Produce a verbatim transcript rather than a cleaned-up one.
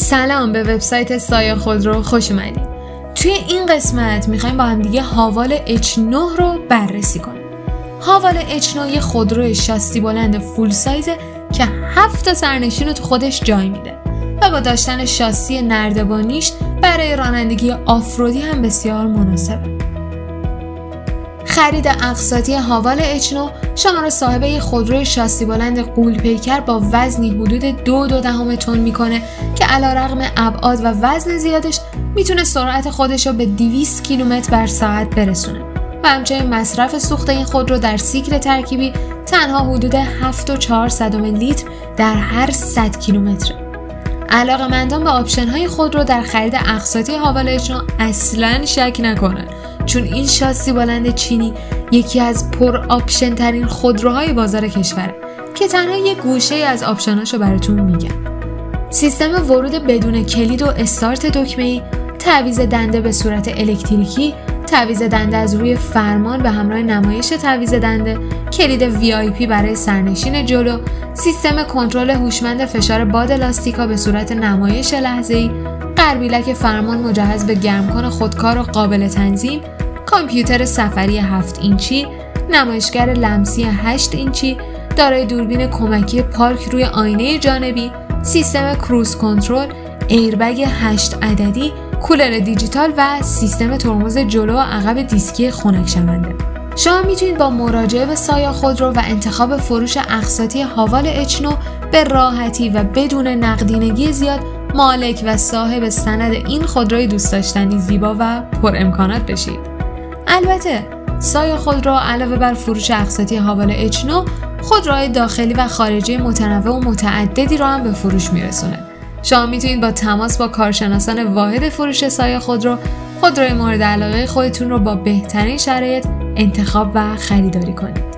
سلام، به وبسایت سایه خودرو خوش اومدید. توی این قسمت میخوایم با هم دیگه هاوال اچ نه رو بررسی کنیم. هاوال اچ نه یه خودرو شاسی بلند فول سایزه که هفت تا سرنشین رو تو خودش جای میده و با داشتن شاسی نردبانیش برای رانندگی آفرودی هم بسیار مناسبه. خرید اقساطی هاوال اچ نه شما را صاحب یک خودروی شاسی بلند غول‌پیکر با وزنی حدود دو دو دهم تن میکنه که علیرغم ابعاد و وزن زیادش میتونه سرعت خودش رو به دویست کیلومتر بر ساعت برسونه و همچنین مصرف سوخت این خودرو در سیکل ترکیبی تنها حدود هفت و چهار صدم لیتر در هر صد کیلومتر. علاقه‌مندان به آپشن‌های خودرو در خرید اقساطی هاوال اچ نه اصلاً شک نکنن، چون این شاسی بلند چینی یکی از پر آپشن ترین خودروهای بازار کشوره که تنها یک گوشه از آپشناشو براتون میگم. سیستم ورود بدون کلید و استارت دکمه‌ای، تعویض دنده به صورت الکتریکی، تعویض دنده از روی فرمان به همراه نمایش تعویض دنده، کلید وی آی پی برای سرنشین جلو، سیستم کنترل هوشمند فشار باد لاستیکا به صورت نمایش لحظه‌ای، غربیلک فرمان مجهز به گرمکن خودکار و قابل تنظیم، کامپیوتر سفری هفت اینچی، نمایشگر لمسی هشت اینچی، دارای دوربین کمکی پارک روی آینه جانبی، سیستم کروز کنترل، ایربگ هشت عددی، کولر دیجیتال و سیستم ترمز جلو و عقب دیسکی خنک شونده. شما میتونید با مراجعه به سایه خودرو و انتخاب فروش اقساطی هاوال اچ نه به راحتی و بدون نقدینگی زیاد مالک و صاحب سند این خودروی دوست داشتنی زیبا و پر امکانات بشید. البته سایه خودرو علاوه بر فروش اقساطی هاوال اچ نه خودروهای داخلی و خارجی متنوع و متعددی رو هم به فروش میرسونه. شما میتونید با تماس با کارشناسان واحد فروش سایه خودرو خودروی مورد علاقه خودتون رو با بهترین شرایط انتخاب و خریداری کنید.